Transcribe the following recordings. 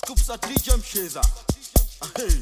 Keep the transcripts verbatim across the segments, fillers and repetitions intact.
Kupsa D J Msheza. Hey.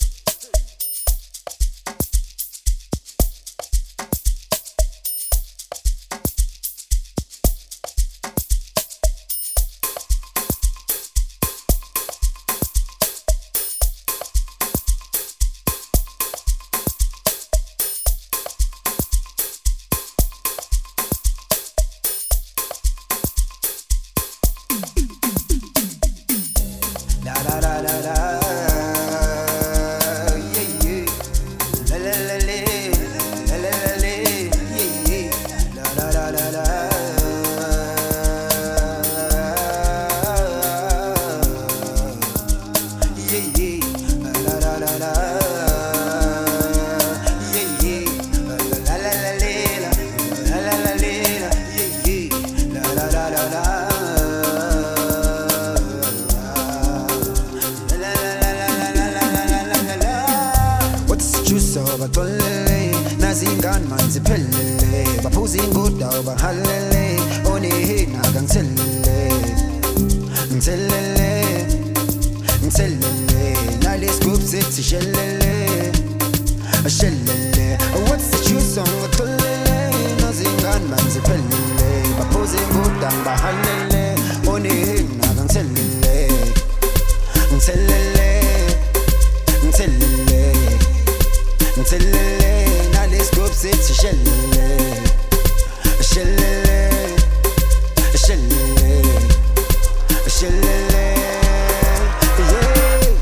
Nazingan man ziphelele baphuza ingoda bahalele onehina kangithelele ngithelele ngithelele nale scoop sithi shelele shelele what's the true song ngithelele nazingan man ziphelele baphuza ingoda bahalele onehina kangithelele ngithelele ngithelele ngithelele nale scoop sithi shelele shelele shelele shelele yeah.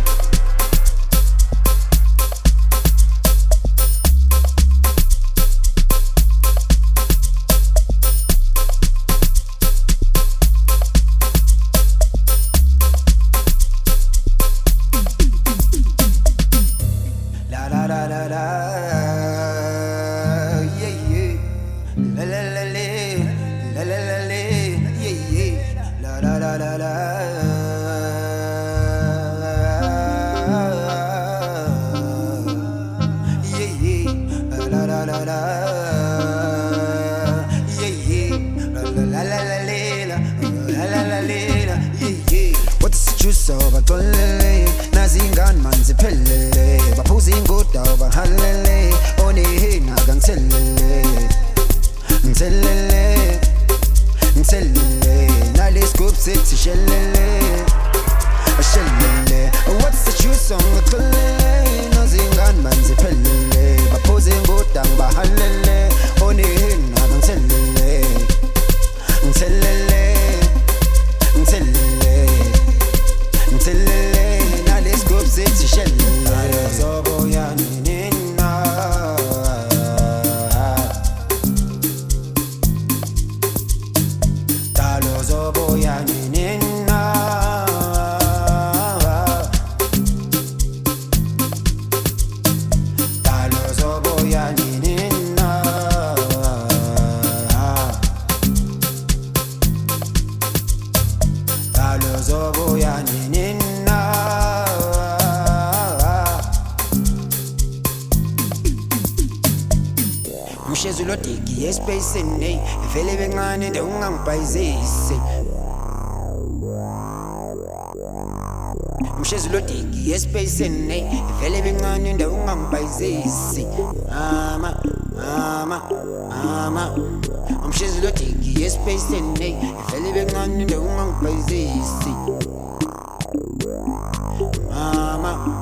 La la la la la batolele nazingan man ziphelele baphuza ingoda bahalele onehina kangithelele ngithelele ngithelele nale scoop sithi shelele shelele what's the true song ngithelele nazingan man ziphelele baphuza ingoda bahalele onehina kangithelele ngithelele ngithelele ngithelele nale scoop sithi shelele zoboya nina talo zoboya nina talo zoboya nina talo zoboya nina Mshezi lodigi espacing hey vele bengane nde ungangibhayizisi Mshezi lodigi espacing hey vele bengane nde ungangibhayizisi ama ama ama Mshezi lodigi espacing hey vele bengane nde ungangibhayizisi ama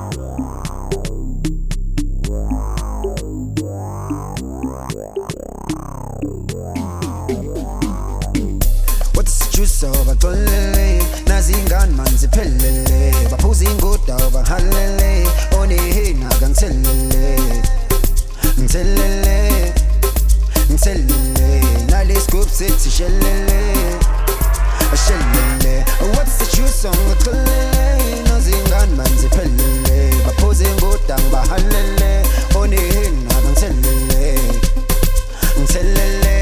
so batolele nazingan man ziphelele baphuza ingoda bahalele onehina kangithelele ngithelele ngithelele nale scoop sithi shelele shelele what's the true song ngithelele nazingan man ziphelele baphuza ingoda bahalele onehina kangithelele ngithelele